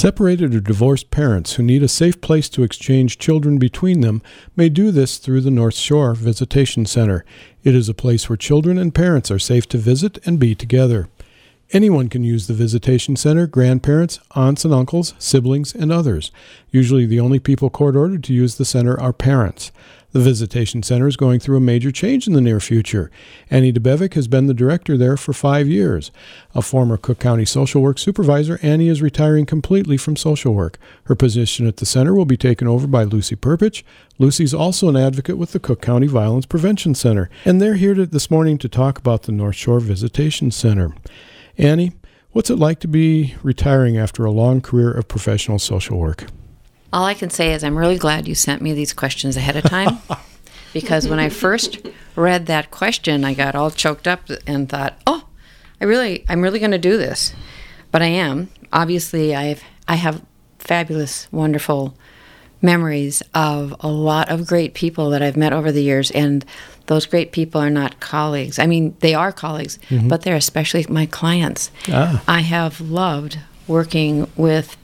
Separated or divorced parents who need a safe place to exchange children between them may do this through the North Shore Visitation Center. It is a place where children and parents are safe to visit and be together. Anyone can use the Visitation Center: grandparents, aunts and uncles, siblings, and others. Usually the only people court-ordered to use the center are parents. The Visitation Center is going through a major change in the near future. Annie DeBevick has been the director there for 5 years. A former Cook County social work supervisor, Annie is retiring completely from social work. Her position at the center will be taken over by Lucy Perpich. Lucy's also an advocate with the Cook County Violence Prevention Center, and they're here this morning to talk about the North Shore Visitation Center. Annie, what's it like to be retiring after a long career of professional social work? All I can say is I'm really glad you sent me these questions ahead of time, because when I first read that question, I got all choked up and thought, oh, I'm really going to do this. But I am. Obviously, I have fabulous, wonderful memories of a lot of great people that I've met over the years, and those great people are not colleagues. I mean, they are colleagues, but they're especially my clients. I have loved working with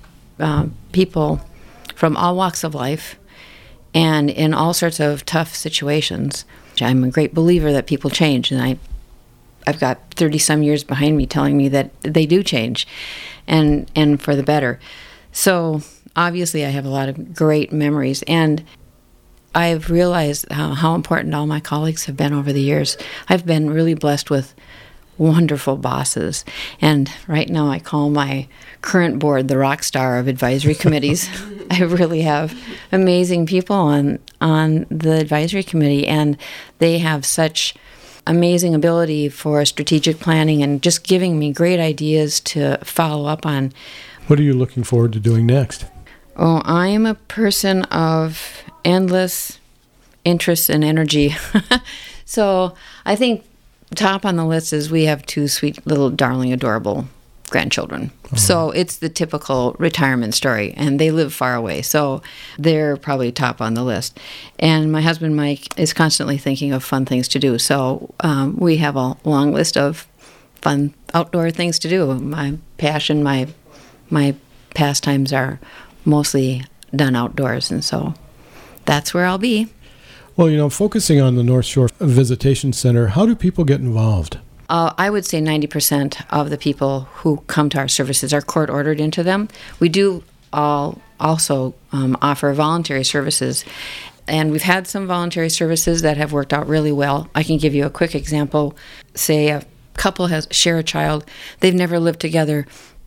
people from all walks of life and in all sorts of tough situations. I'm a great believer that people change, and I've got 30-some years behind me telling me that they do change, and for the better. So obviously I have a lot of great memories, and I've realized how important all my colleagues have been over the years. I've been really blessed with wonderful bosses, and right now I call my current board the rock star of advisory committees. I really have amazing people on the advisory committee, and they have such amazing ability for strategic planning and just giving me great ideas to follow up on. What are you looking forward to doing next? Oh, I am a person of endless interest and energy. So I think top on the list is we have 2 sweet little darling adorable grandchildren. So it's the typical retirement story, and they live far away, so they're probably top on the list. And my husband Mike is constantly thinking of fun things to do, so we have a long list of fun outdoor things to do. My passion, my pastimes are mostly done outdoors, and so that's where I'll be. Well, focusing on the North Shore Visitation Center, how do people get involved? I would say 90% of the people who come to our services are court-ordered into them. We do also offer voluntary services, and we've had some voluntary services that have worked out really well. I can give you a quick example. Say a couple share a child. They've never lived together.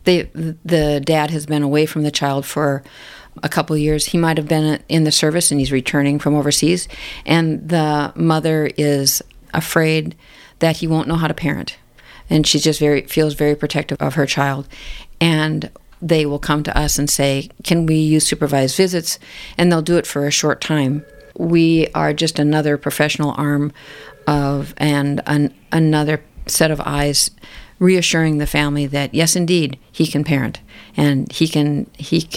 The dad has been away from the child for a couple years. He might have been in the service and he's returning from overseas, and the mother is afraid that he won't know how to parent, and she just feels very protective of her child, and they will come to us and say, can we use supervised visits? And they'll do it for a short time. We are just another professional arm of and another set of eyes reassuring the family that yes, indeed, he can parent, and he can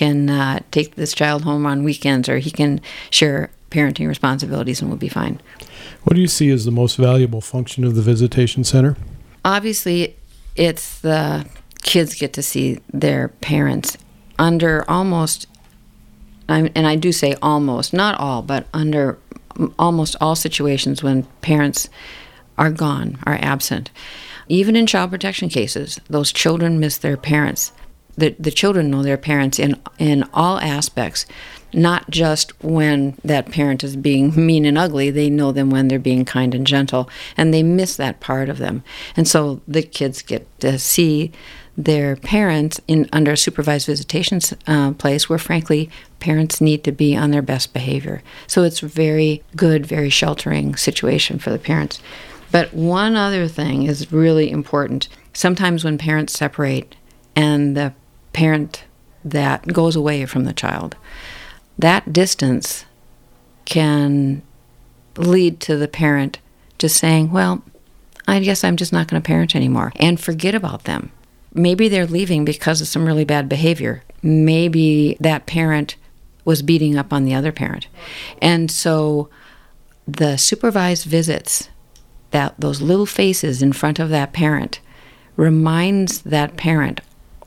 take this child home on weekends, or he can share parenting responsibilities, and we'll be fine. What do you see as the most valuable function of the Visitation Center? Obviously, it's the kids get to see their parents under almost, and I do say almost, not all, but under almost all situations when parents are gone, are absent. Even in child protection cases, those children miss their parents. The children know their parents in all aspects, not just when that parent is being mean and ugly. They know them when they're being kind and gentle, and they miss that part of them. And so the kids get to see their parents under a supervised visitation place where, frankly, parents need to be on their best behavior. So it's a very good, very sheltering situation for the parents. But one other thing is really important. Sometimes when parents separate and the parent that goes away from the child, that distance can lead to the parent just saying, well, I guess I'm just not going to parent anymore, and forget about them. Maybe they're leaving because of some really bad behavior. Maybe that parent was beating up on the other parent. And so the supervised visits, those little faces in front of that parent, reminds that parent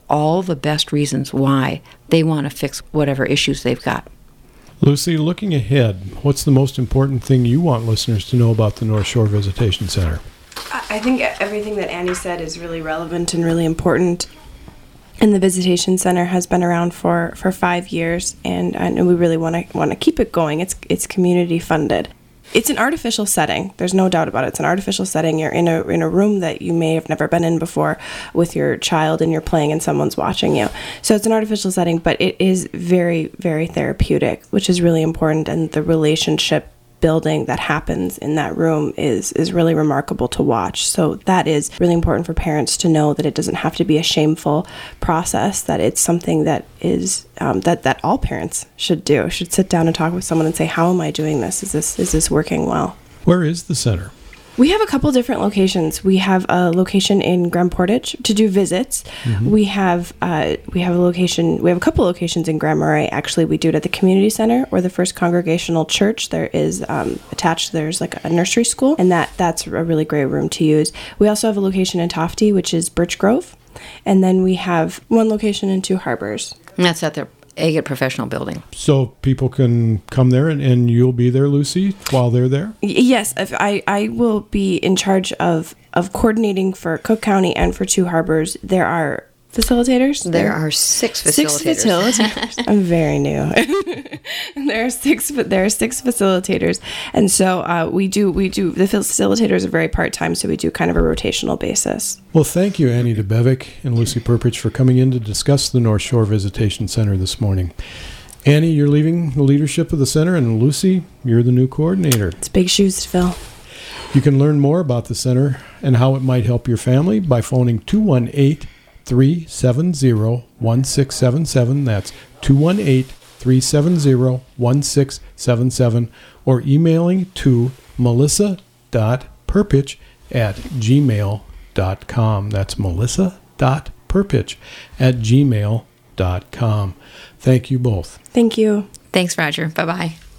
all the best reasons why they want to fix whatever issues they've got. Lucy, looking ahead, what's the most important thing you want listeners to know about the North Shore Visitation Center? I think everything that Annie said is really relevant and really important. And the Visitation Center has been around for 5 years, and we really want to keep it going. It's community funded. It's an artificial setting. There's no doubt about it. It's an artificial setting. You're in a room that you may have never been in before with your child, and you're playing and someone's watching you. So it's an artificial setting, but it is very, very therapeutic, which is really important. And the relationship building that happens in that room is really remarkable to watch. So that is really important for parents to know, that it doesn't have to be a shameful process, that it's something that is that all parents should do, should sit down and talk with someone and say, how am I doing this? Is this working well? Where is the center? We have a couple different locations. We have a location in Grand Portage to do visits. Mm-hmm. We have a couple locations in Grand Marais. Actually, we do it at the community center or the First Congregational Church. There is attached. There's like a nursery school, and that's a really great room to use. We also have a location in Tofty, which is Birch Grove, and then we have one location in Two Harbors. And that's at the Agate Professional Building. So people can come there, and you'll be there, Lucy, while they're there? Yes, I will be in charge of coordinating for Cook County and for Two Harbors. There are facilitators. There are 6 facilitators. 6 facilitators. I'm very new. There are six facilitators, and so we do. The facilitators are very part-time, so we do kind of a rotational basis. Well, thank you, Annie DeBevick and Lucy Perpich, for coming in to discuss the North Shore Visitation Center this morning. Annie, you're leaving the leadership of the center, and Lucy, you're the new coordinator. It's big shoes to fill. You can learn more about the center and how it might help your family by phoning 218-370-1677. That's 218-370-1677, or emailing to melissa.perpich@gmail.com. That's melissa.perpich@gmail.com. Thank you both. Thank you. Thanks, Roger. Bye-bye.